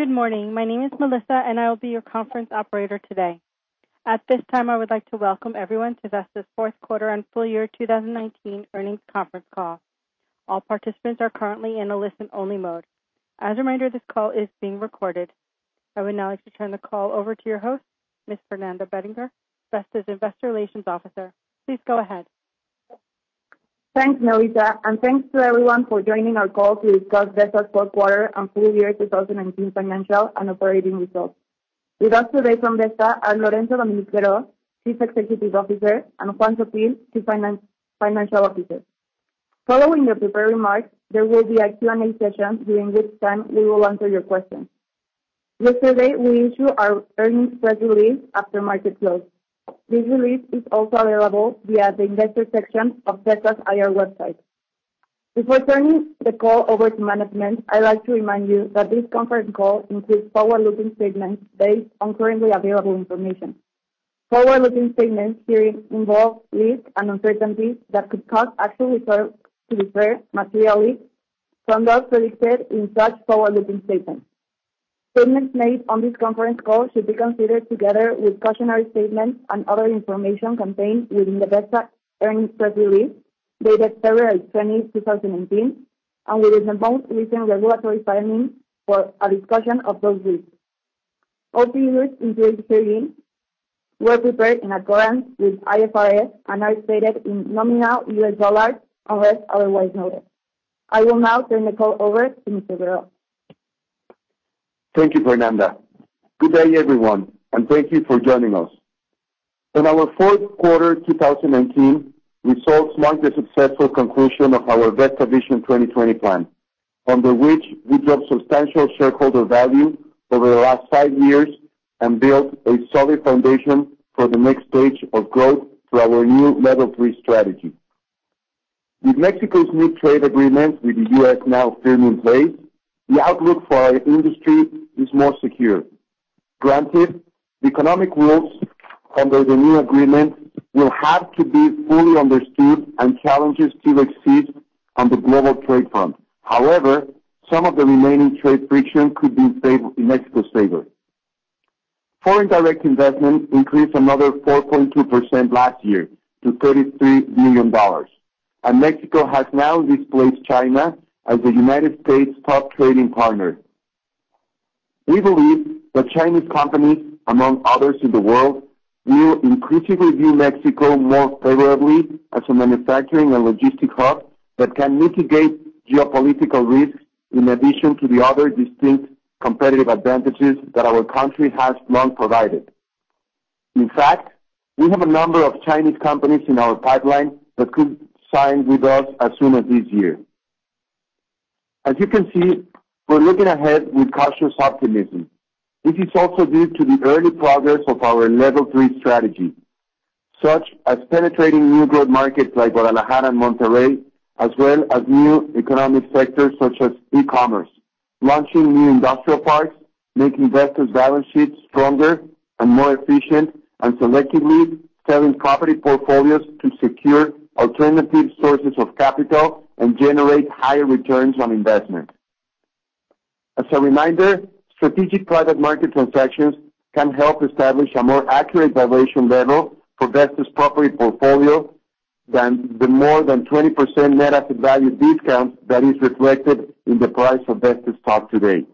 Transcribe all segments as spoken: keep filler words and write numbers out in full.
Good morning. My name is Melissa, and I will be your conference operator today. At this time, I would like to welcome everyone to Vesta's fourth quarter and full year two thousand nineteen earnings conference call. All participants are currently in a listen-only mode. As a reminder, this call is being recorded. I would now like to turn the call over to your host, Miz Fernanda Bettinger, Vesta's Investor Relations Officer. Please go ahead. Thanks, Melissa, and thanks to everyone for joining our call to discuss Vesta's fourth quarter and full year twenty nineteen financial and operating results. With us today from Vesta are Lorenzo Dominique Berho, Chief Executive Officer, and Juan Sottil, Chief Finan- Financial Officer. Following the prepared remarks, there will be a Q and A session during which time we will answer your questions. Yesterday, we issued our earnings press release after market close. This release is also available via the investor section of Vesta's I R website. Before turning the call over to management, I'd like to remind you that this conference call includes forward-looking statements based on currently available information. Forward-looking statements here involve risks and uncertainties that could cause actual results to differ materially from those predicted in such forward-looking statements. Statements made on this conference call should be considered together with cautionary statements and other information contained within the Vesta earnings press release dated February twentieth, twenty nineteen, and within the most recent regulatory filing for a discussion of those risks. All figures included herein were prepared in accordance with I F R S and are stated in nominal U S dollars unless otherwise noted. I will now turn the call over to Mister Berho. Thank you, Fernanda. Good day, everyone, and thank you for joining us. In our fourth quarter twenty nineteen, results marked the successful conclusion of our Vesta Vision twenty twenty plan, under which we drove substantial shareholder value over the last five years and built a solid foundation for the next stage of growth through our new Level three strategy. With Mexico's new trade agreement with the U S now firmly in place, the outlook for our industry is more secure. Granted, the economic rules under the new agreement will have to be fully understood and challenges still exist on the global trade front. However, some of the remaining trade friction could be in, favor, in Mexico's favor. Foreign direct investment increased another four point two percent last year to thirty-three billion dollars, and Mexico has now displaced China as the United States' top trading partner. We believe that Chinese companies, among others in the world, will increasingly view Mexico more favorably as a manufacturing and logistic hub that can mitigate geopolitical risks in addition to the other distinct competitive advantages that our country has long provided. In fact, we have a number of Chinese companies in our pipeline that could sign with us as soon as this year. As you can see, we're looking ahead with cautious optimism. This is also due to the early progress of our Level three strategy, such as penetrating new growth markets like Guadalajara and Monterrey, as well as new economic sectors such as e-commerce, launching new industrial parks, making Vesta's balance sheet stronger and more efficient, and selectively selling property portfolios to secure alternative sources of capital and generate higher returns on investment. As a reminder, strategic private market transactions can help establish a more accurate valuation level for Vesta's property portfolio than the more than twenty percent net asset value discount that is reflected in the price of Vesta's stock today.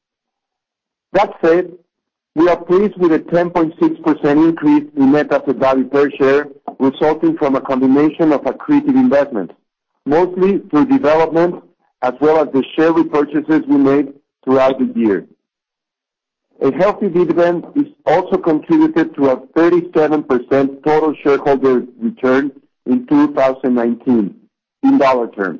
That said, we are pleased with a ten point six percent increase in net asset value per share resulting from a combination of accretive investments, mostly through development as well as the share repurchases we made throughout the year. A healthy dividend is also contributed to a thirty-seven percent total shareholder return in two thousand nineteen in dollar terms.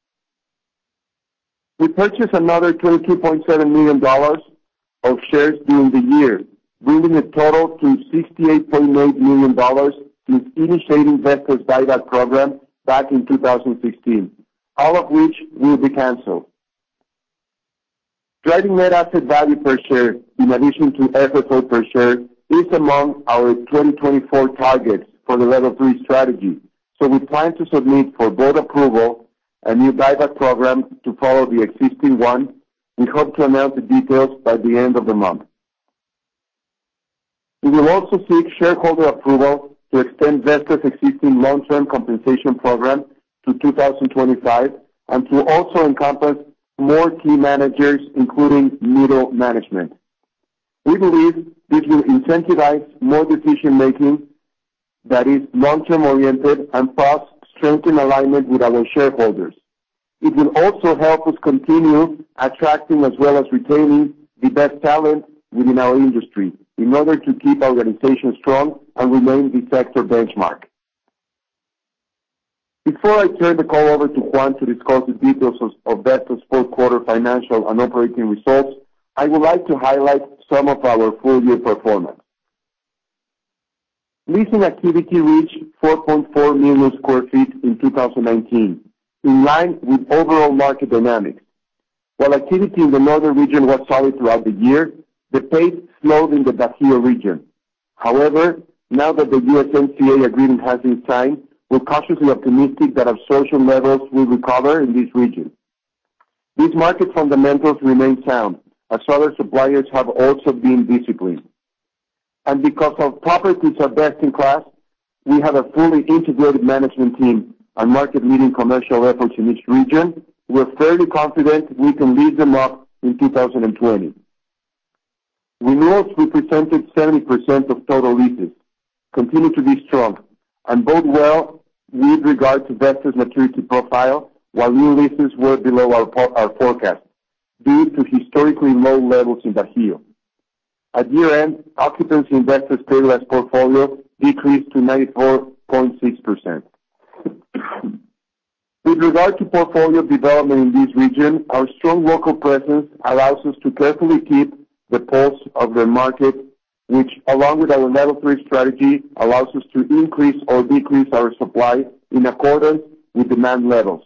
We purchased another twenty-two point seven million dollars of shares during the year, bringing the total to sixty-eight point eight million dollars since initiating Vesta's buyback program back in two thousand sixteen, all of which will be canceled. Driving net asset value per share, in addition to F F O per share, is among our twenty twenty-four targets for the Level three strategy, so we plan to submit for board approval a new buyback program to follow the existing one, We hope to announce the details by the end of the month. We will also seek shareholder approval to extend Vesta's existing long-term compensation program to two thousand twenty-five and to also encompass more key managers, including middle management. We believe this will incentivize more decision-making that is long-term oriented and thus strengthen alignment with our shareholders. It will also help us continue attracting as well as retaining the best talent within our industry in order to keep our organization strong and remain the sector benchmark. Before I turn the call over to Juan to discuss the details of, of Vesta's fourth quarter financial and operating results, I would like to highlight some of our full-year performance. Leasing activity reached four point four million square feet in two thousand nineteen, in line with overall market dynamics. While activity in the northern region was solid throughout the year, the pace slowed in the Bajío region. However, now that the U S M C A agreement has been signed, we're cautiously optimistic that absorption levels will recover in this region. These market fundamentals remain sound, as other suppliers have also been disciplined. And because our properties are best in class, we have a fully integrated management team and market-leading commercial efforts in each region. We're fairly confident we can lead them up in two thousand twenty. Renewals represented seventy percent of total leases, continue to be strong, and bode well with regard to Vesta's maturity profile, while new leases were below our, our forecast due to historically low levels in Bajío. At year-end, occupancy in Vesta's stabilized portfolio decreased to ninety-four point six percent. With regard to portfolio development in this region, our strong local presence allows us to carefully keep the pulse of the market, which, along with our level three strategy, allows us to increase or decrease our supply in accordance with demand levels.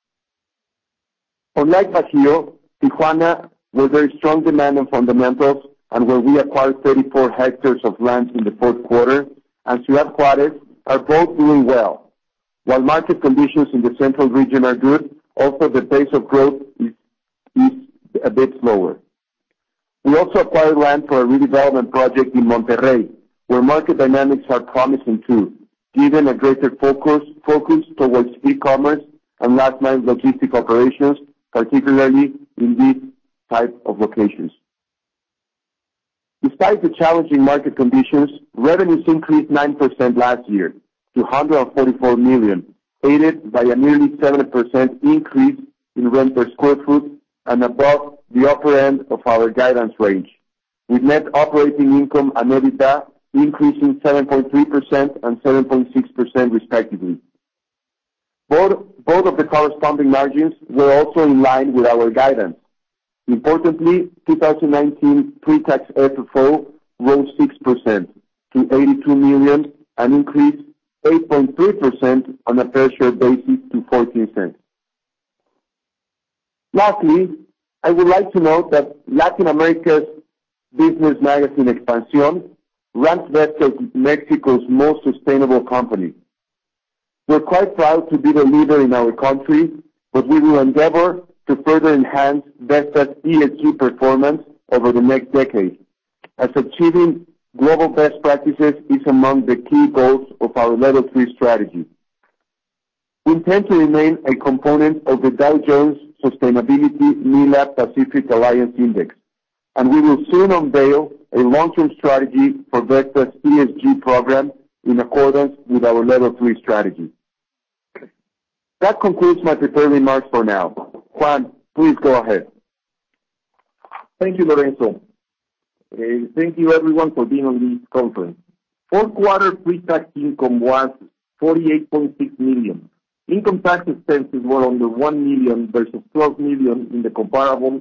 Unlike Bajío, Tijuana, where there is strong demand and fundamentals, and where we acquired thirty-four hectares of land in the fourth quarter, and Ciudad Juárez are both doing well. While market conditions in the central region are good, also the pace of growth is, is a bit slower. We also acquired land for a redevelopment project in Monterrey, where market dynamics are promising too, given a greater focus, focus towards e-commerce and last-mile logistic operations, particularly in these type of locations. Despite the challenging market conditions, revenues increased nine percent last year to one hundred forty-four million dollars, aided by a nearly seven percent increase in rent per square foot and above the upper end of our guidance range, with net operating income and EBITDA increasing seven point three percent and seven point six percent respectively. Both, both of the corresponding margins were also in line with our guidance. Importantly, two thousand nineteen pre-tax F F O rose six percent to eighty-two million dollars and increased eight point three percent on a per-share basis to fourteen cents. Lastly, I would like to note that Latin America's business magazine Expansión ranks Vesta as Mexico's most sustainable company. We're quite proud to be the leader in our country, but we will endeavor to further enhance Vesta's E S G performance over the next decade, as achieving global best practices is among the key goals of our Level three strategy. We intend to remain a component of the Dow Jones Sustainability MILA Pacific Alliance Index, and we will soon unveil a long-term strategy for Vesta's E S G program in accordance with our Level three strategy. That concludes my prepared remarks for now. Juan, please go ahead. Thank you, Lorenzo. Uh, thank you, everyone, for being on this conference. Fourth quarter pre-tax income was forty-eight point six million dollars. Income tax expenses were under one million dollars versus twelve million dollars in the comparable.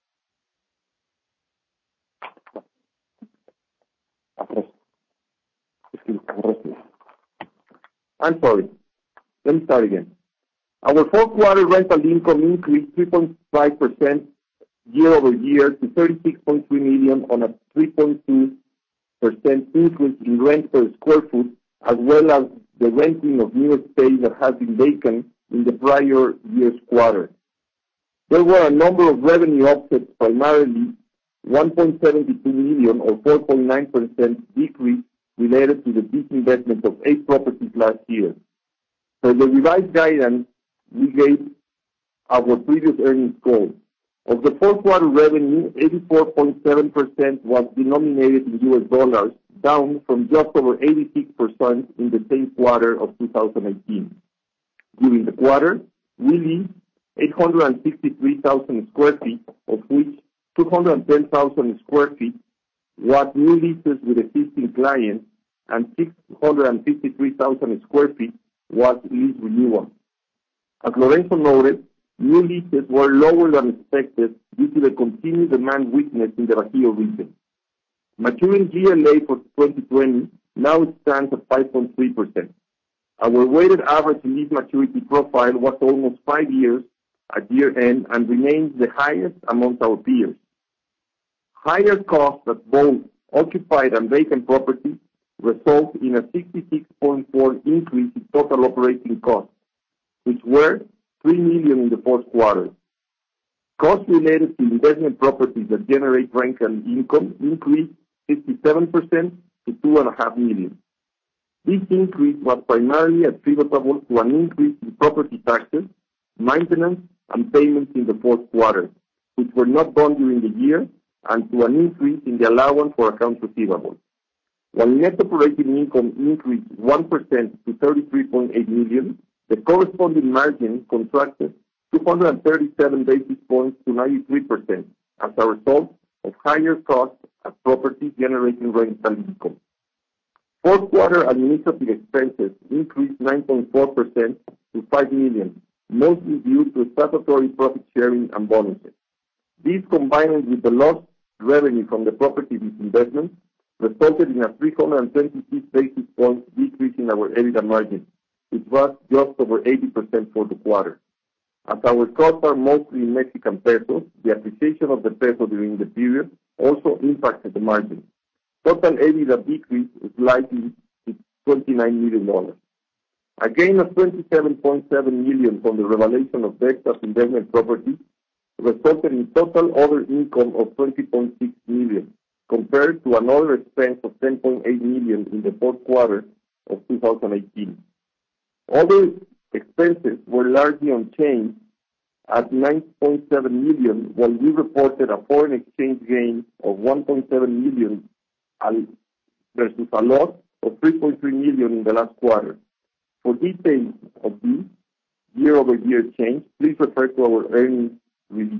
I'm sorry. Let me start again. Our fourth quarter rental income increased three point five percent year over year to thirty-six point three million dollars on a three point two percent increase in rent per square foot, as well as the renting of new space that has been vacant in the prior year's quarter. There were a number of revenue offsets, primarily one point seven two million or four point nine percent decrease related to the disinvestment of eight properties last year. For the revised guidance we gave our previous earnings call, of the fourth quarter revenue, eighty-four point seven percent was denominated in U S dollars, down from just over eighty-six percent in the same quarter of two thousand eighteen. During the quarter, we leased eight hundred sixty-three thousand square feet, of which two hundred ten thousand square feet was new leases with existing clients and six hundred fifty-three thousand square feet was lease renewal. As Lorenzo noted, new leases were lower than expected due to the continued demand weakness in the Bajío region. Maturing G L A for twenty twenty now stands at five point three percent. Our weighted average lease maturity profile was almost five years at year-end and remains the highest amongst our peers. Higher costs at both occupied and vacant properties result in a sixty-six point four increase in total operating costs, which were three million in the fourth quarter. Costs related to investment properties that generate rental income increased fifty-seven percent to two and a half million. This increase was primarily attributable to an increase in property taxes, maintenance, and payments in the fourth quarter, which were not done during the year, and to an increase in the allowance for accounts receivable. While net operating income increased one percent to thirty-three point eight million, the corresponding margin contracted two hundred thirty-seven basis points to ninety-three percent as a result of higher costs at properties generating rental income. Fourth quarter administrative expenses increased nine point four percent to five million, mostly due to statutory profit sharing and bonuses. These, combined with the lost revenue from the property disinvestment, resulted in a three hundred twenty-six basis points decrease in our EBITDA margin, which was just over eighty percent for the quarter. As our costs are mostly in Mexican pesos, the appreciation of the peso during the period also impacted the margin. Total EBITDA decreased slightly to twenty-nine million dollars. A gain of twenty-seven point seven million dollars from the revaluation of Vesta's investment properties resulted in total other income of twenty point six million dollars, compared to another expense of ten point eight million dollars in the fourth quarter of two thousand eighteen. Other expenses were largely unchanged at nine point seven million dollars, while we reported a foreign exchange gain of one point seven million dollars versus a loss of three point three million dollars in the last quarter. For details of this year-over-year change, please refer to our earnings release.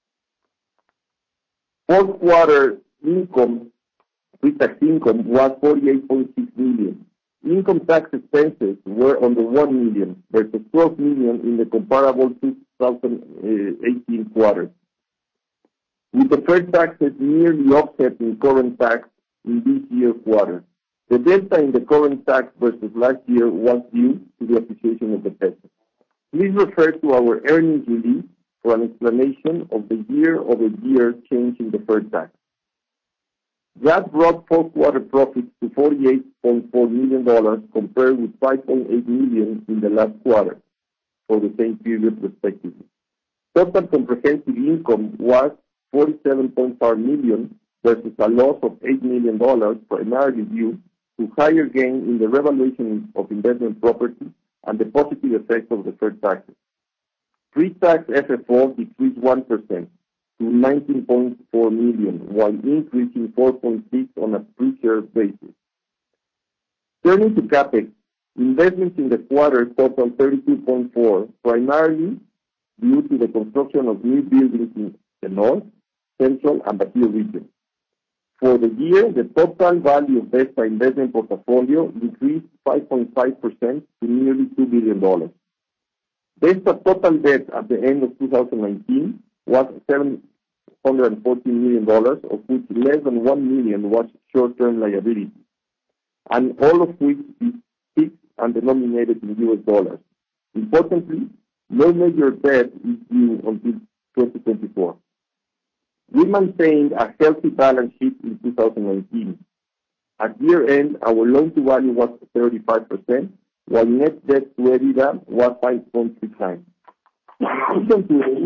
Fourth quarter income, pre-tax income, was forty-eight point six million dollars. Income tax expenses were under one million dollars versus twelve million dollars in the comparable two thousand eighteen quarter, with deferred taxes nearly offsetting current tax in this year's quarter. The delta in the current tax versus last year was due to the appreciation of the peso. Please refer to our earnings release for an explanation of the year-over-year change in deferred tax. That brought fourth quarter profits to forty-eight point four million dollars compared with five point eight million dollars in the last quarter for the same period respectively. Total comprehensive income was forty-seven point five million dollars versus a loss of eight million dollars, primarily due to higher gain in the revaluation of investment property and the positive effect of deferred taxes. Pre-tax F F O decreased one percent to nineteen point four million dollars, while increasing four point six percent on a per-share basis. Turning to CapEx, investments in the quarter totaled thirty-two point four, primarily due to the construction of new buildings in the North, Central, and Bajío region. For the year, the total value of Vesta investment portfolio increased five point five percent to nearly two billion dollars. Vesta total debt at the end of two thousand nineteen was seven hundred fourteen million dollars, of which less than one million dollars was short-term liability, and all of which is fixed and denominated in U S dollars. Importantly, no major debt is due until twenty twenty-four. We maintained a healthy balance sheet in two thousand nineteen. At year-end, our loan-to-value was thirty-five percent, while net debt to EBITDA was five point three times. In addition to the increase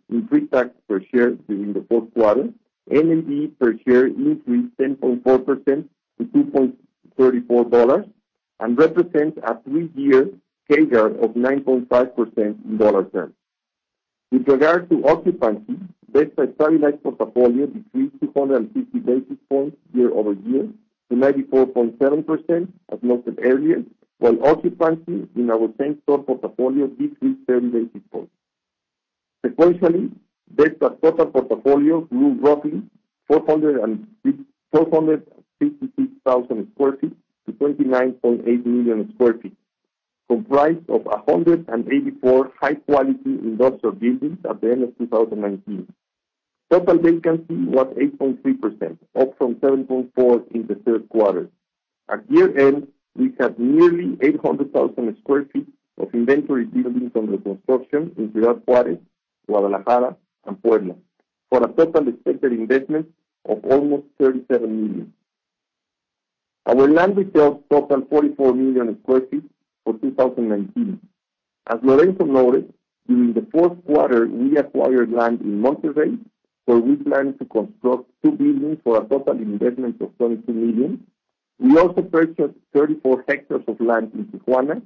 in pre-tax per share during the fourth quarter. N A V per share increased ten point four percent to two point three four dollars and represents a three-year C A G R of nine point five percent in dollar terms. With regard to occupancy, Vesta stabilized portfolio decreased two hundred fifty basis points year-over-year to ninety-four point seven percent, as noted earlier, while occupancy in our same-store portfolio decreased thirty basis points. Sequentially, Vesta's total portfolio grew roughly four hundred fifty-six thousand square feet to twenty-nine point eight million square feet, comprised of one hundred eighty-four high-quality industrial buildings at the end of two thousand nineteen. Total vacancy was eight point three percent, up from seven point four percent in the third quarter. At year-end, we had nearly eight hundred thousand square feet of inventory buildings under construction in Ciudad Juárez, Guadalajara, and Puebla, for a total expected investment of almost thirty-seven million. Our land resales total forty-four million square feet for two thousand nineteen. As Lorenzo noted, during the fourth quarter, we acquired land in Monterrey, where we plan to construct two buildings for a total investment of twenty-two million. We also purchased thirty-four hectares of land in Tijuana,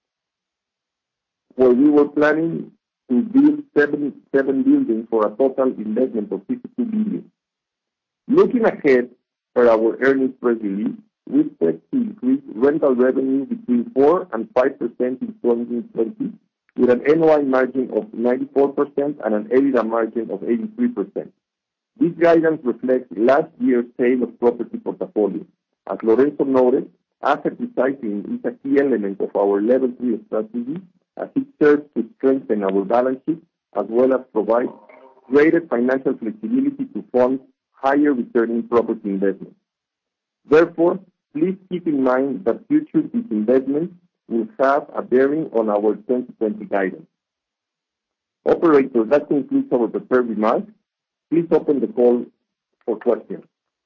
where we were planning to build seven, seven buildings for a total investment of fifty-two million. Looking ahead, per our earnings press release, we expect to increase rental revenue between four and five percent in twenty twenty, with an N O I margin of ninety-four percent and an EBITDA margin of eighty-three percent. This guidance reflects last year's sale of property portfolio. As Lorenzo noted, asset recycling is a key element of our Level three strategy, as it serves to strengthen our balance sheet as well as provide greater financial flexibility to fund higher returning property investments. Therefore, please keep in mind that future disinvestments will have a bearing on our twenty twenty guidance. Operator, that concludes our prepared remarks. Please open the call for questions.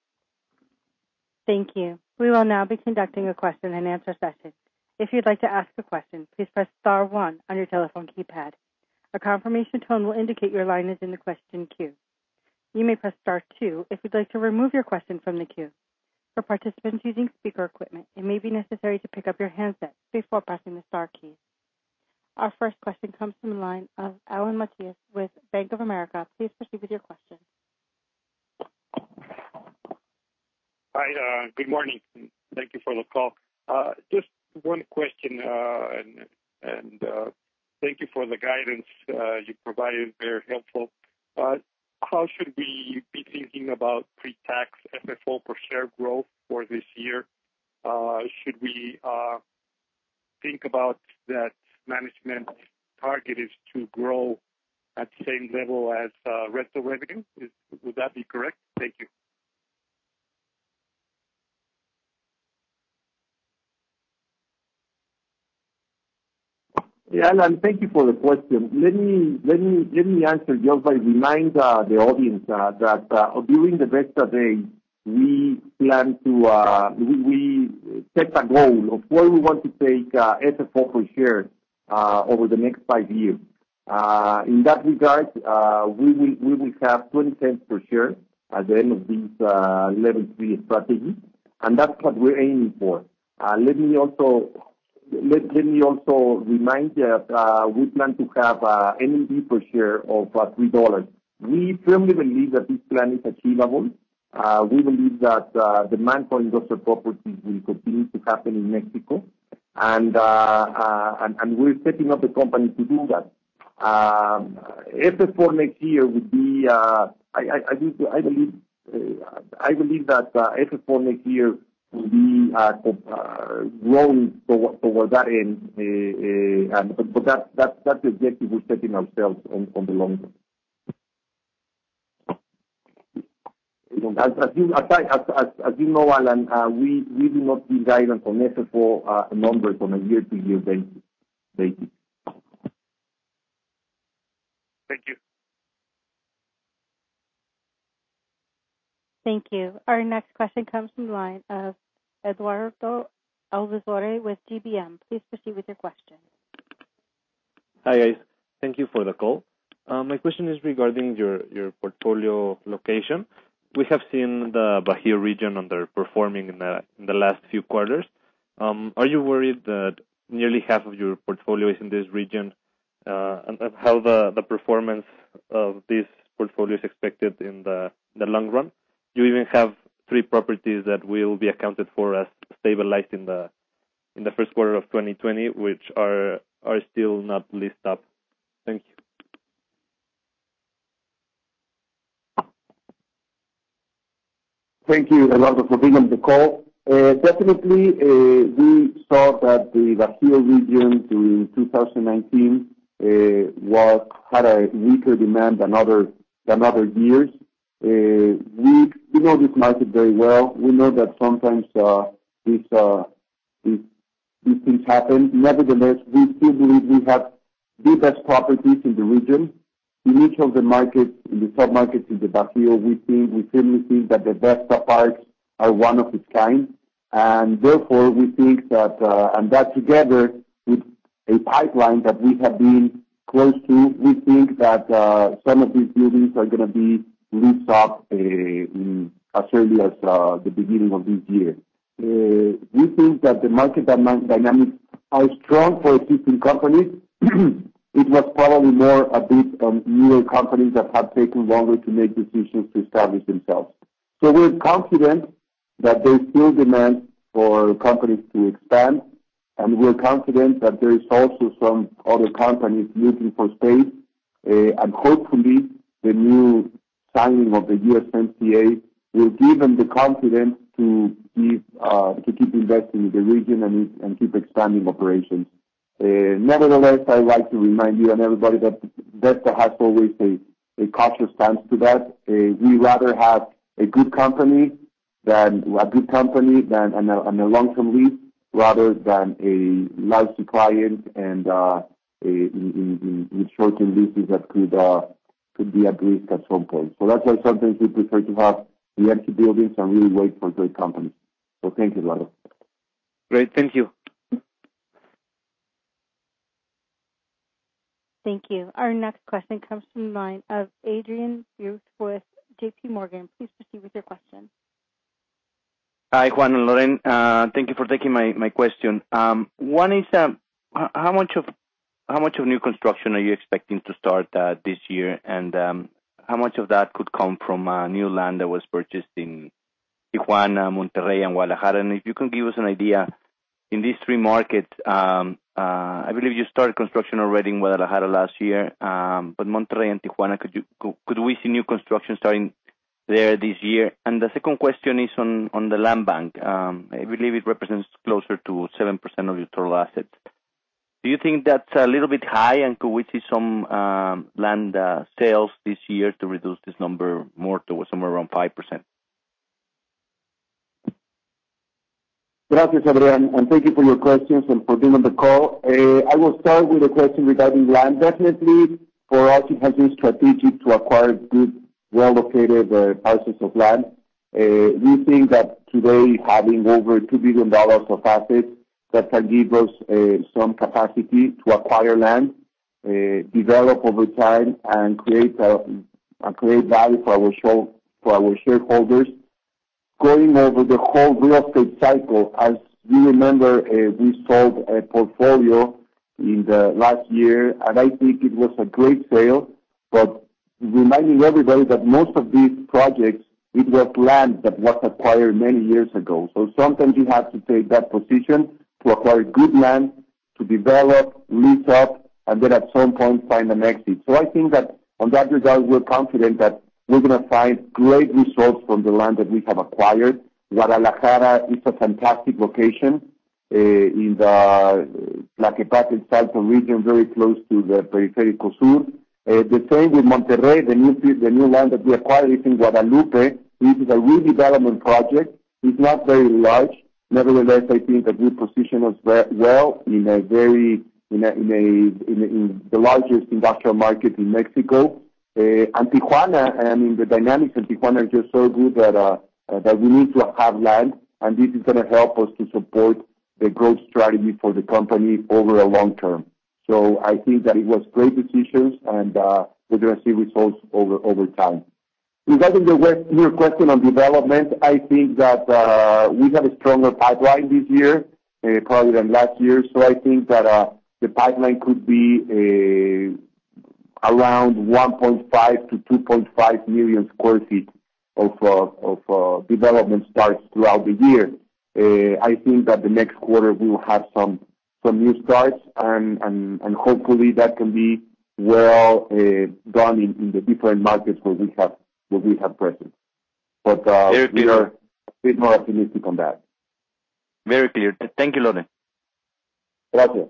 Thank you. We will now be conducting a question and answer session. If you'd like to ask a question, please press star one on your telephone keypad. A confirmation tone will indicate your line is in the question queue. You may press star two if you'd like to remove your question from the queue. For participants using speaker equipment, it may be necessary to pick up your handset before pressing the star keys. Our first question comes from the line of Alan Matias with Bank of America. Please proceed with your question. Hi, uh, good morning. Thank you for the call. Uh, just one question, uh, and, and uh, thank you for the guidance uh, you provided, very helpful. Uh, how should we be thinking about pre-tax F F O per share growth for this year? Uh, should we uh, think about that management target is to grow at the same level as uh, rental revenue? Is, would that be correct? Thank you. Yeah, Alan, thank you for the question. Let me let me let me answer just by remind uh, the audience uh, that uh, during the Vesta Day we plan to uh, we, we set a goal of where we want to take uh, F F O per share uh, over the next five years. Uh, in that regard, uh, we will we will have twenty cents per share at the end of this uh, level three strategy, and that's what we're aiming for. Uh, let me also. Let, let me also remind you that uh, we plan to have uh, N A V per share of uh, three dollars. We firmly believe that this plan is achievable. Uh, we believe that uh, demand for industrial properties will continue to happen in Mexico, and, uh, uh, and, and we're setting up the company to do that. Um, F F O next year would be, uh, I, I, I, do, I believe, uh, I believe that uh, F F O next year will be uh, uh, growing toward, toward that end, uh, uh, and, but, but that, that, that's the objective we're setting ourselves on, on the long term. As, as, you, as, I, as, as, as you know, Alan, uh, we, we do not give guidance on F F O uh, numbers on a year-to-year basis. basis. Thank you. Thank you. Our next question comes from the line of Eduardo Alvizore with G B M. Please proceed with your question. Hi, guys. Thank you for the call. Uh, my question is regarding your, your portfolio location. We have seen the Bajío region underperforming in the, in the last few quarters. Um, are you worried that nearly half of your portfolio is in this region, uh, and, and how the, the performance of this portfolio is expected in the, the long run? You even have three properties that will be accounted for as stabilized in the in the first quarter of twenty twenty, which are are still not leased up. Thank you. Thank you, Eduardo, for being on the call. Uh, definitely, uh, we saw that the Bajío region during two thousand nineteen uh, was had a weaker demand than other than other years. Uh, we we know this market very well. We know that sometimes uh, these uh, these these things happen. Nevertheless, we still believe we have the best properties in the region. In each of the markets, in the sub-markets in the Bajío, we think, we firmly think that the best parks are one of its kind. And therefore, we think that, uh, and that together with a pipeline that we have been close to, we think that uh, some of these buildings are going to be leased up uh, in, as early as uh, the beginning of this year. Uh, we think that the market dynamics are strong for existing companies. It was probably more a bit on newer companies that have taken longer to make decisions to establish themselves. So we're confident that there's still demand for companies to expand, and we're confident that there is also some other companies looking for space, uh, and hopefully the new signing of the U S M C A will give them the confidence to keep uh, to keep investing in the region and, and keep expanding operations. Uh, nevertheless, I'd like to remind you and everybody that Vesta has always a, a cautious stance to that. Uh, we rather have a good company than a good company than and a, and a long-term lease rather than a lousy client and uh, a, in, in, in, with short-term leases that could uh, could be at risk at some point. So that's why sometimes we prefer to have the empty buildings and really wait for great companies. So thank you, Eduardo. Great, thank you. Thank you. Our next question comes from the line of Adrian Bruce with J P Morgan. Please proceed with your question. Hi, Juan and Loren. Uh, thank you for taking my, my question. Um, one is, um, how much of how much of new construction are you expecting to start uh, this year, and um, how much of that could come from uh, new land that was purchased in Tijuana, Monterrey, and Guadalajara? And if you can give us an idea, in these three markets, um, uh, I believe you started construction already in Guadalajara last year, um, but Monterrey and Tijuana, could you could we see new construction starting there this year? And the second question is on, on the land bank. Um, I believe it represents closer to seven percent of your total assets. Do you think that's a little bit high, and could we see some um, land uh, sales this year to reduce this number more to somewhere around five percent? Gracias, Adrian, and thank you for your questions and for being on the call. Uh, I will start with a question regarding land. Definitely, for us, it has been strategic to acquire good, well-located uh, parcels of land. Uh, we think that today, having over two billion dollars of assets, that can give us uh, some capacity to acquire land, uh, develop over time, and create uh, and create value for our show, for our shareholders. Going over the whole real estate cycle, as you remember, uh, we sold a portfolio in the last year, and I think it was a great sale, but reminding everybody that most of these projects, it was land that was acquired many years ago. So sometimes you have to take that position to acquire good land, to develop, lease up, and then at some point find an exit. So I think that on that regard, we're confident that we're going to find great results from the land that we have acquired. Guadalajara is a fantastic location uh, in the Tlaquepaque Salto region, very close to the Periférico Sur. Uh, the same with Monterrey, the new the new land that we acquired is in Guadalupe. This is a redevelopment project. It's not very large. Nevertheless, I think that we position us well in a very in a, in, a, in, a, in the largest industrial market in Mexico. Uh, and Tijuana, I mean, the dynamics in Tijuana are just so good that uh, uh, that we need to have land, and this is going to help us to support the growth strategy for the company over a long term. So I think that it was great decisions, and uh, we're going to see results over over time. Regarding the west, your question on development, I think that uh, we have a stronger pipeline this year, uh, probably than last year. So I think that uh, the pipeline could be uh, around one point five to two point five million square feet of uh, of uh, development starts throughout the year. Uh, I think that the next quarter we will have some some new starts, and and, and hopefully that can be well uh, done in, in the different markets where we have where we have presence. But uh, Very we clear. are a bit more optimistic on that. Very clear. Thank you, Loren. Gracias.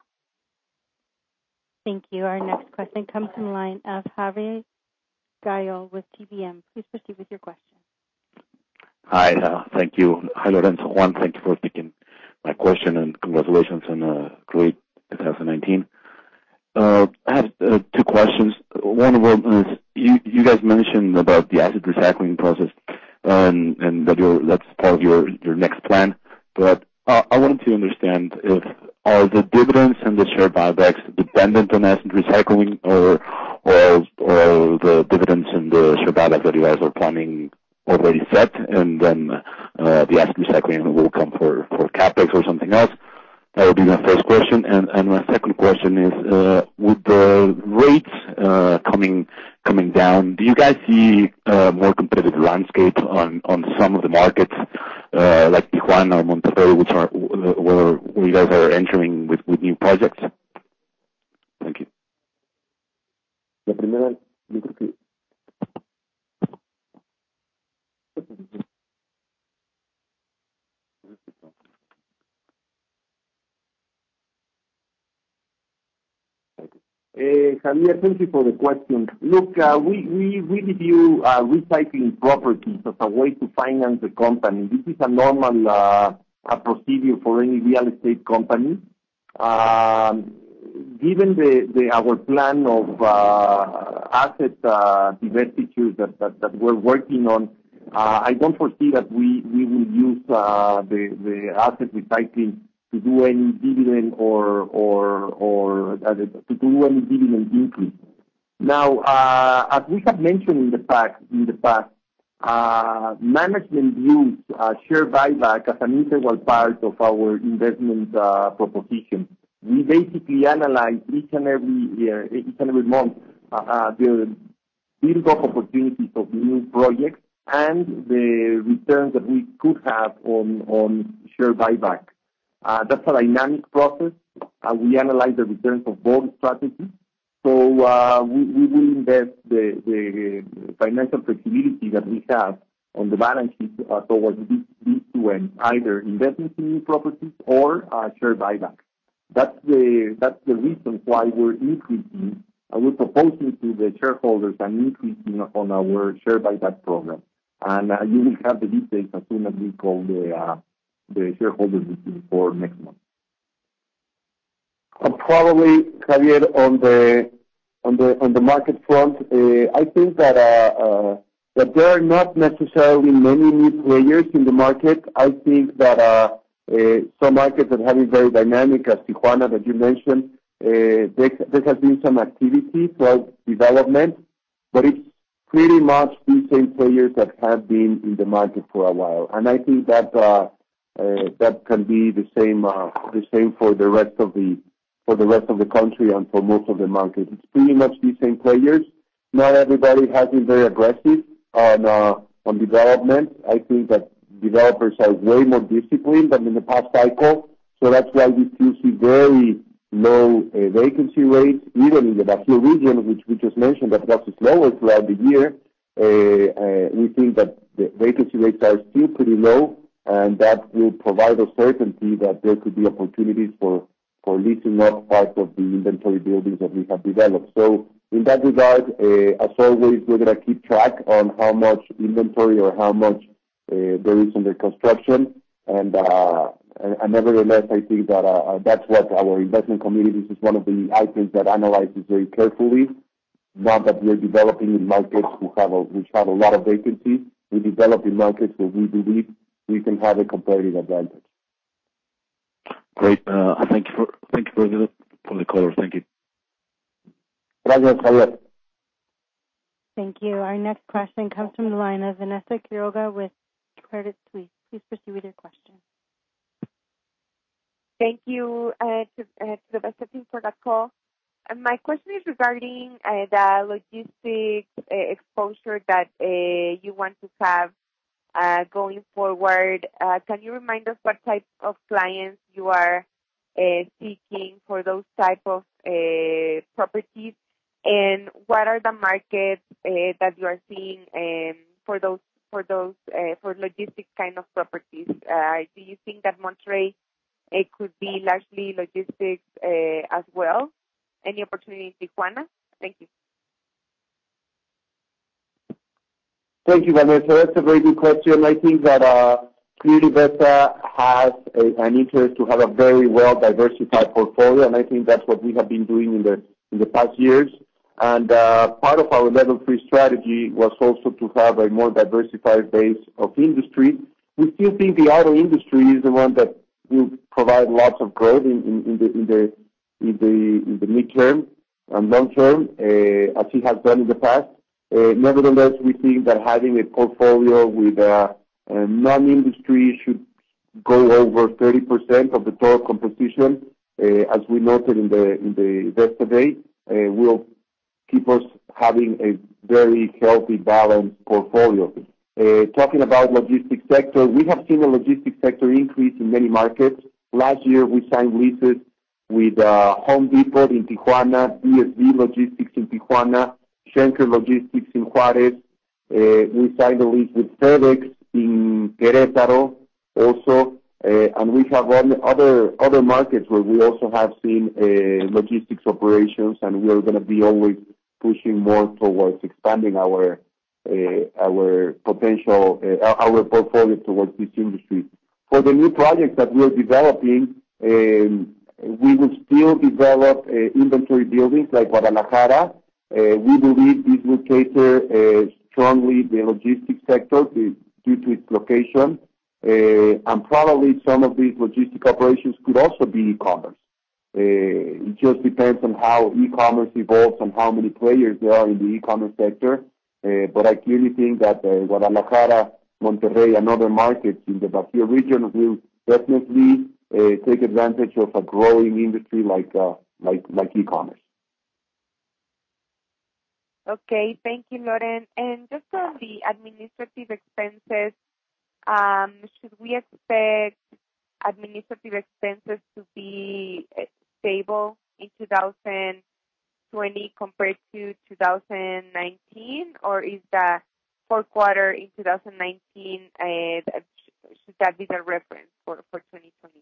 Thank you. Our next question comes from the line of Javier Gallo with T V M. Please proceed with your question. Hi, uh, thank you. Hi, Lorenzo. Juan, thank you for taking my question, and congratulations on a great twenty nineteen. Uh, I have uh, two questions. One of them is, you, you guys mentioned about the asset recycling process, and, and that you're, that's part of your, your next plan. But uh, I wanted to understand if are the dividends and the share buybacks dependent on asset recycling, or or or the dividends and the share buybacks that you guys are planning already set, and then uh, the asset recycling will come for, for capex or something else? That would be my first question. And, and my second question is, uh, with the rates uh, coming coming down, do you guys see a more competitive landscape on, on some of the markets, uh, like Tijuana or Monterrey, which are where, where you guys are entering with, with new projects? Thank you. La primera, yo creo que Uh, Javier, thank you for the question. Look, uh, we, we really view uh, recycling properties as a way to finance the company. This is a normal uh, a procedure for any real estate company. Um, given the, the our plan of uh, asset uh, divestitures that, that, that we're working on, uh, I don't foresee that we, we will use uh, the, the asset recycling to do any dividend or or or uh, to do any dividend increase. Now, uh, as we have mentioned in the past, in the past, uh, management views uh, share buyback as an integral part of our investment uh, proposition. We basically analyze each and every year, each and every month, uh, uh, the build-up opportunities of new projects and the returns that we could have on on share buyback. Uh, that's a dynamic process. Uh, we analyze the returns of both strategies. So uh, we, we will invest the, the financial flexibility that we have on the balance sheet uh, towards these, these two ends, either investments in new properties or uh, share buyback. That's the that's the reason why we're increasing. Uh, we're proposing to the shareholders an increase in, on our share buyback program, and uh, you will have the details as soon as we call the. Uh, the shareholders meeting for next month. Uh, probably, Javier, on the on the on the market front, uh, I think that uh, uh, that there are not necessarily many new players in the market. I think that uh, uh, some markets that have been very dynamic, as Tijuana that you mentioned, uh, there, there has been some activity throughout development, but it's pretty much the same players that have been in the market for a while, and I think that. Uh, Uh, that can be the same uh, the same for the rest of the for the rest of the country and for most of the market. It's pretty much the same players. Not everybody has been very aggressive on uh, on development. I think that developers are way more disciplined than in the past cycle, so that's why we still see very low uh, vacancy rates, even in the Bajío region, which we just mentioned that was slower throughout the year. Uh, uh, we think that the vacancy rates are still pretty low, and that will provide a certainty that there could be opportunities for, for leasing up part of the inventory buildings that we have developed. So in that regard, uh, as always, we're going to keep track on how much inventory or how much uh, there is under construction. And, uh, and, and nevertheless, I think that uh, that's what our investment committee, this is one of the items that analyzes very carefully. Not that we're developing in markets who have a, which have a lot of vacancies. We develop in markets where we believe we can have a competitive advantage. Great. Uh, thank you for thank you for the for the color. Thank you. Gracias, Javier. Thank you. Our next question comes from the line of Vanessa Quiroga with Credit Suisse. Please proceed with your question. Thank you uh, to, uh, to the Vesta team for that call. Uh, my question is regarding uh, the logistics uh, exposure that uh, you want to have uh, going forward. Uh, can you remind us what type of clients you are uh, seeking for those type of uh, properties, and what are the markets uh, that you are seeing um, for those for those uh, for logistics kind of properties? Uh, do you think that Monterrey it could be largely logistics uh, as well? Any opportunity in Tijuana? Thank you. Thank you, Vanessa. That's a very good question. I think that uh, clearly Vesta has a, an interest to have a very well diversified portfolio, and I think that's what we have been doing in the in the past years. And uh, part of our level three strategy was also to have a more diversified base of industry. We still think the auto industry is the one that will provide lots of growth in, in, in the in the in the in the midterm and long term, uh, as it has done in the past. Uh, nevertheless, we think that having a portfolio with uh, uh, non-industry should go over thirty percent of the total composition, uh, as we noted in the in the Vesta Day, uh, will keep us having a very healthy, balanced portfolio. Uh, talking about logistics sector, we have seen the logistics sector increase in many markets. Last year, we signed leases with uh, Home Depot in Tijuana, B S V Logistics in Tijuana, Schenker Logistics in Juarez. Uh, we signed a lease with FedEx in Querétaro also, uh, and we have other other markets where we also have seen uh, logistics operations, and we are going to be always pushing more towards expanding our uh, our potential, uh, our portfolio towards this industry. For the new projects that we're developing, um, we will still develop uh, inventory buildings like Guadalajara. Uh, we believe this will cater uh, strongly the logistics sector to, due to its location, uh, and probably some of these logistic operations could also be e-commerce. Uh, it just depends on how e-commerce evolves and how many players there are in the e-commerce sector. Uh, but I clearly think that uh, Guadalajara, Monterrey, and other markets in the Bajío region will definitely uh, take advantage of a growing industry like uh, like like e-commerce. Okay, thank you, Loren. And just on the administrative expenses, um, should we expect administrative expenses to be stable in two thousand twenty compared to two thousand nineteen, or is the fourth quarter in two thousand nineteen, uh, should that be the reference for, for twenty twenty?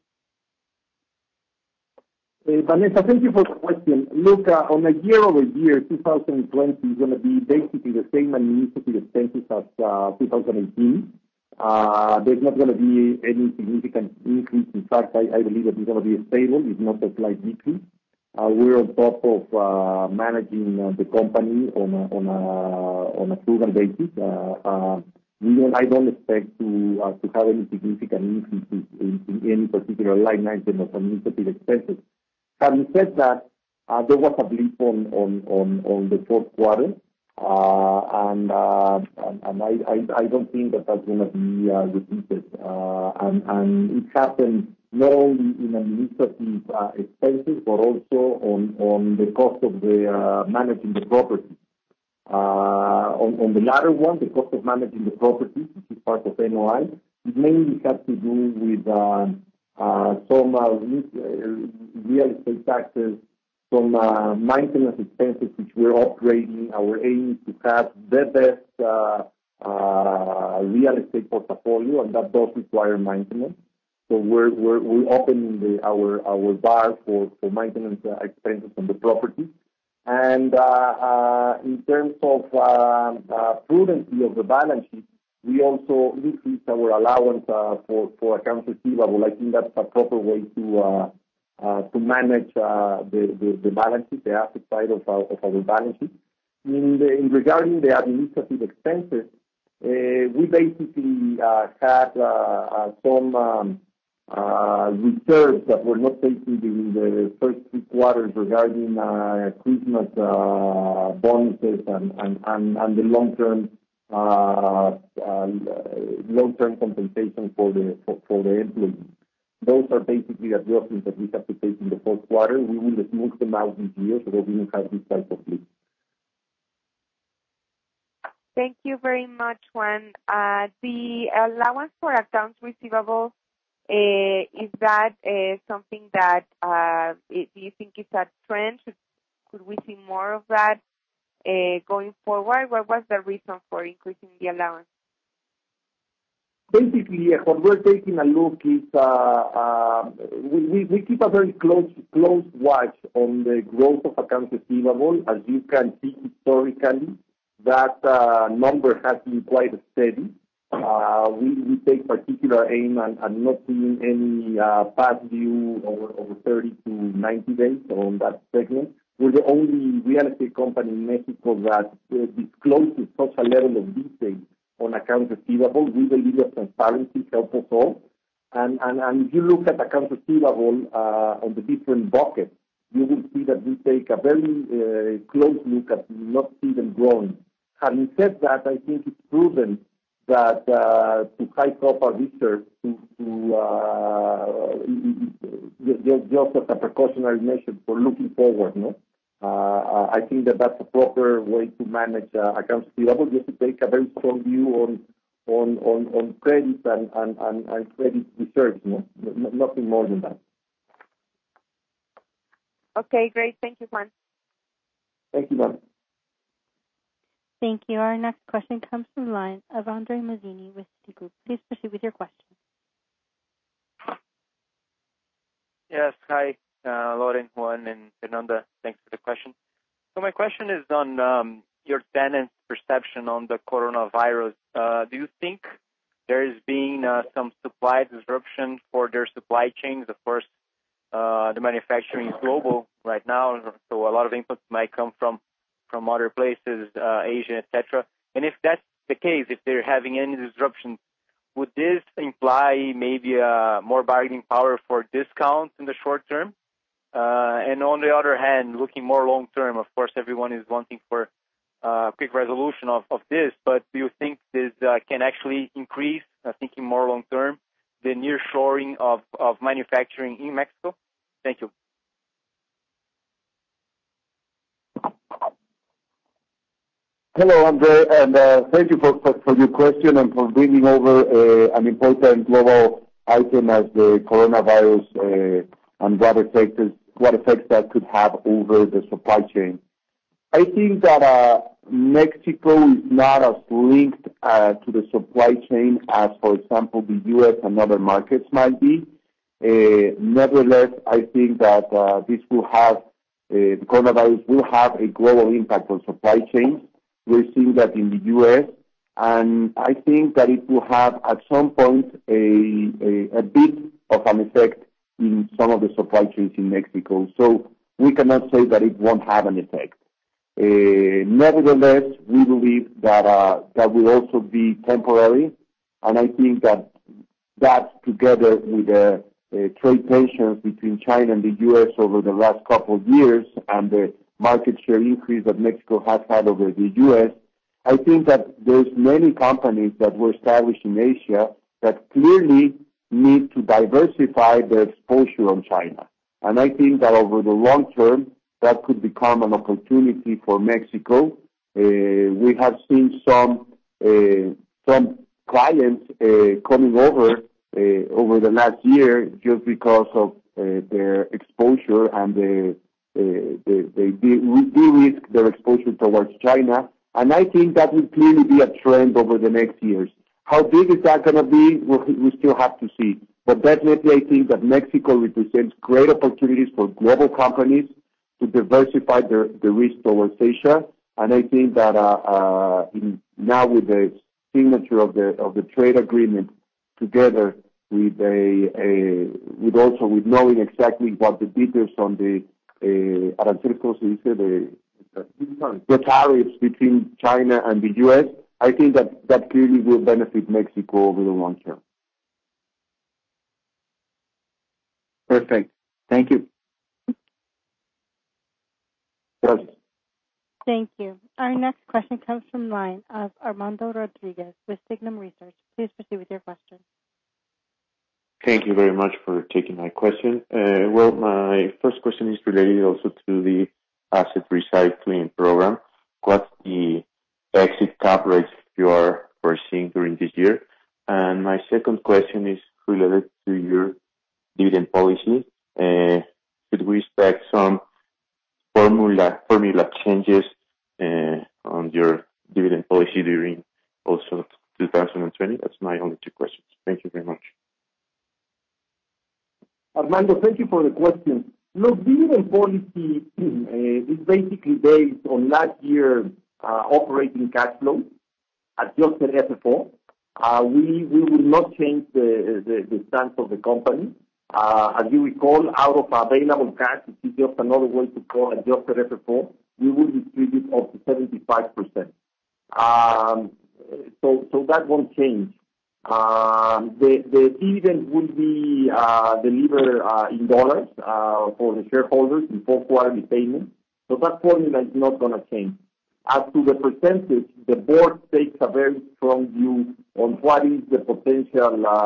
Uh, Vanessa, thank you for the question. Look, uh, on a year-over-year, two thousand twenty is going to be basically the same administrative expenses as uh, two thousand eighteen. Uh, there's not going to be any significant increase. In fact, I, I believe that it's going to be stable, if not a slight decrease. Uh, we're on top of uh, managing uh, the company on a, on a, on a frugal basis. Uh, uh, we don't, I don't expect to uh, to have any significant increases in, in any particular line item of administrative expenses. Having said that, uh, there was a blip on, on, on, on the fourth quarter, uh, and, uh, and and I, I I don't think that that's going to be uh, repeated. Uh, and, and it happened not only in administrative uh, expenses, but also on, on the cost of the uh, managing the property. Uh, on, on the latter one, the cost of managing the property, which is part of N O I, it mainly has to do with uh, uh, some uh, real estate taxes, some uh, maintenance expenses which we're operating. Our aim is to have the best uh, uh, real estate portfolio, and that does require maintenance. So we're we're, we're opening the, our our bar for, for maintenance uh, expenses on the property. And uh, uh, in terms of uh, uh, prudency of the balance sheet, we also increased our allowance uh, for, for accounts receivable. I think that's a proper way to uh, uh, to manage uh, the, the, the balance sheet, the asset side of our, of our balance sheet. In, the, in regarding the administrative expenses, uh, we basically uh, had uh, uh, some um, uh, reserves that were not taken in the first three quarters regarding uh, Christmas uh, bonuses and, and, and, and the long-term uh, uh, long-term compensation for the for, for the employees. Those are basically adjustments that we have to take in the fourth quarter. We will smooth them out this year so that we don't have this type of leak. Thank you very much, Juan. Uh, the allowance for accounts receivable, uh, is that uh, something that uh, it, do you think is a trend? Should, could we see more of that uh, going forward? What was the reason for increasing the allowance? Basically, uh, what we're taking a look is uh, uh, we, we, we keep a very close close watch on the growth of accounts receivable. As you can see historically, that uh, number has been quite steady. Uh, we, we take particular aim at, at not seeing any uh, past due over, over thirty to ninety days on that segment. We're the only real estate company in Mexico that uh, discloses such a level of detail on accounts receivable. We believe that transparency helps us all. And, and, and if you look at accounts receivable uh, on the different buckets, you will see that we take a very uh, close look at not see them growing. Having said that, I think it's proven that uh, to hike up our reserves to, to uh, just, just as a precautionary measure for looking forward, no? Uh, I think that that's a proper way to manage uh, accounts receivable, just to take a very strong view on on on, on credit and, and, and, and credit reserves, no? N- nothing more than that. Okay, great. Thank you, Juan. Thank you, ma'am. Thank you. Our next question comes from the line of Andre Mazzini with Citigroup. Please proceed with your question. Yes, hi, uh, Loren, Juan, and Fernanda. Thanks for the question. So my question is on um, your tenants' perception on the coronavirus. Uh, do you think there is being uh, some supply disruption for their supply chains? Of course, uh, the manufacturing is global right now, so a lot of inputs might come from from other places, uh, Asia, et cetera. And if that's the case, if they're having any disruptions, would this imply maybe uh, more bargaining power for discounts in the short term? Uh, and on the other hand, looking more long term, of course, everyone is wanting for uh, quick resolution of, of this, but do you think this uh, can actually increase, uh, thinking more long term, the nearshoring of, of manufacturing in Mexico? Thank you. Hello, Andre, and uh, thank you for, for, for your question and for bringing over uh, an important global item as the coronavirus uh, and what effects, what effects that could have over the supply chain. I think that uh, Mexico is not as linked uh, to the supply chain as, for example, the U S and other markets might be. Uh, nevertheless, I think that uh, this will have, uh, the coronavirus will have a global impact on supply chains. We're seeing that in the U S, and I think that it will have at some point a, a, a bit of an effect in some of the supply chains in Mexico. So we cannot say that it won't have an effect. Uh, nevertheless, we believe that uh, that will also be temporary, and I think that that together with the uh, trade tensions between China and the U S over the last couple of years and the market share increase that Mexico has had over the U S, I think that there's many companies that were established in Asia that clearly need to diversify their exposure on China. And I think that over the long term, that could become an opportunity for Mexico. Uh, we have seen some uh, some clients uh, coming over uh, over the last year just because of uh, their exposure and the Uh, they, they de-risk their exposure towards China, and I think that will clearly be a trend over the next years. How big is that going to be? We'll, we still have to see. But definitely I think that Mexico represents great opportunities for global companies to diversify their, their risk towards Asia, and I think that uh, uh, in, now with the signature of the of the trade agreement together with a, a with also with knowing exactly what the details on the Uh, aranceles, como se dice, the, the tariffs between China and the U S, I think that, that clearly will benefit Mexico over the long term. Perfect. Thank you. Gracias. Thank you. Our next question comes from the line of Armando Rodriguez with Signum Research. Please proceed with your question. Thank you very much for taking my question. Uh, well, my first question is related also to the asset recycling program. What's the exit cap rates you are foreseeing during this year? And my second question is related to your dividend policy. Uh, should we expect some formula formula changes uh, on your dividend policy during also two thousand twenty? That's my only two questions. Thank you very much. Armando, thank you for the question. Look, dividend policy uh, is basically based on last year's uh, operating cash flow, adjusted F F O. Uh, we we will not change the, the, the stance of the company. Uh, as you recall, out of available cash, which is just another way to call adjusted F F O, we will distribute up to seventy-five percent. Um, so, so that won't change. Uh, the, the dividend will be uh, delivered uh, in dollars uh, for the shareholders in four quarterly payments. So that formula is not going to change. As to the percentage, the board takes a very strong view on what is the potential uh,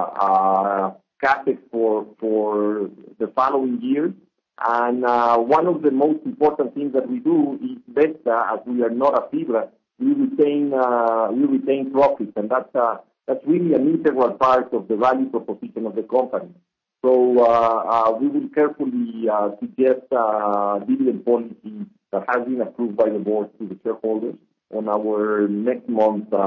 uh, capex for for the following years. And uh, one of the most important things that we do is Vesta, as we are not a FIBRA, we retain uh, we retain profits, and that's uh, that's really an integral part of the value proposition of the company. So uh, uh, we will carefully uh, suggest uh, dividend policy that has been approved by the board to the shareholders on our next month uh,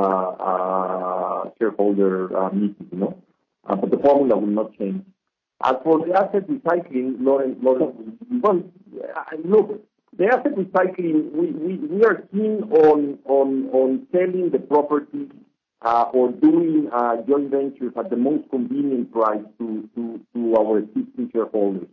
uh, shareholder uh, meeting. You know, uh, but the formula will not change. As for the asset recycling, Lauren, Lauren well, look, the asset recycling, we, we, we are keen on on on selling the property uh, or doing uh, joint ventures at the most convenient price to to, to our existing shareholders.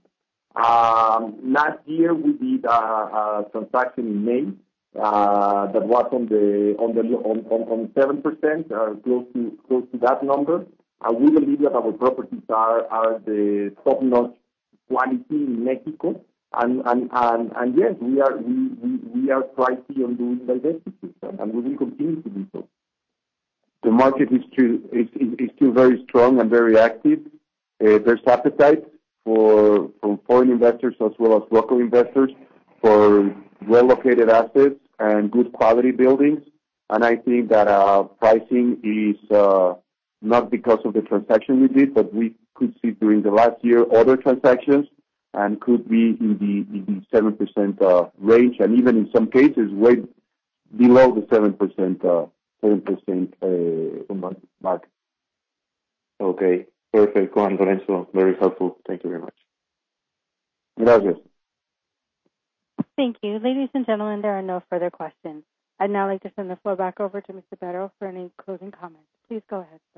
Um, last year we did a, a transaction in May uh, that was on the on the on on, on seven percent, uh, close to close to that number. Uh, we believe that our properties are are the top-notch quality in Mexico, and and, and, and yes, we are we, we, we are pricey on doing divestitures, and, and we will continue to do so. The market is still is, is still very strong and very active. Uh, there's appetite for from foreign investors as well as local investors for well-located assets and good quality buildings, and I think that uh, pricing is. Uh, Not because of the transaction we did, but we could see during the last year other transactions, and could be in the in the seven percent uh, range, and even in some cases way below the seven percent uh, seven percent uh, mark. Okay, perfect, Juan Lorenzo, very helpful. Thank you very much. Gracias. Thank you, ladies and gentlemen. There are no further questions. I'd now like to send the floor back over to Mister Berro for any closing comments. Please go ahead, sir.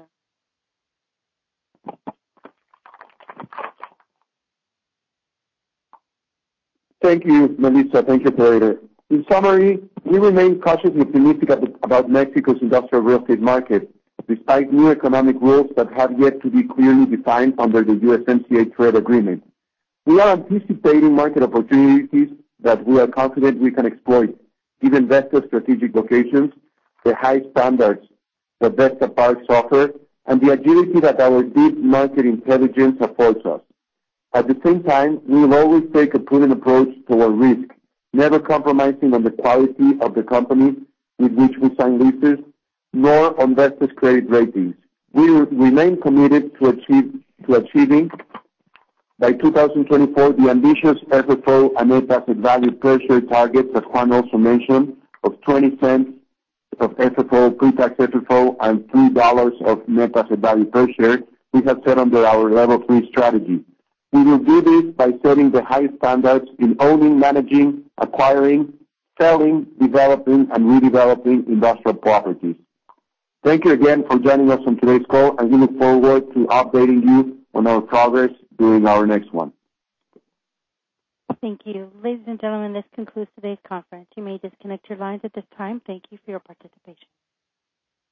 Thank you, Melissa. Thank you, operator. In summary, we remain cautiously optimistic about Mexico's industrial real estate market, despite new economic rules that have yet to be clearly defined under the U S M C A trade agreement. We are anticipating market opportunities that we are confident we can exploit, given Vesta's strategic locations, the high standards that Vesta Parks offer, and the agility that our deep market intelligence affords us. At the same time, we will always take a prudent approach toward risk, never compromising on the quality of the company with which we sign leases, nor on Vesta's credit ratings. We remain committed to achieve to achieving by two thousand twenty-four the ambitious F F O and net asset value per share targets that Juan also mentioned of twenty cents of F F O, pre-tax F F O, and three dollars of net asset value per share we have set under our level three strategy. We will do this by setting the highest standards in owning, managing, acquiring, selling, developing, and redeveloping industrial properties. Thank you again for joining us on today's call, and we look forward to updating you on our progress during our next one. Thank you. Ladies and gentlemen, this concludes today's conference. You may disconnect your lines at this time. Thank you for your participation.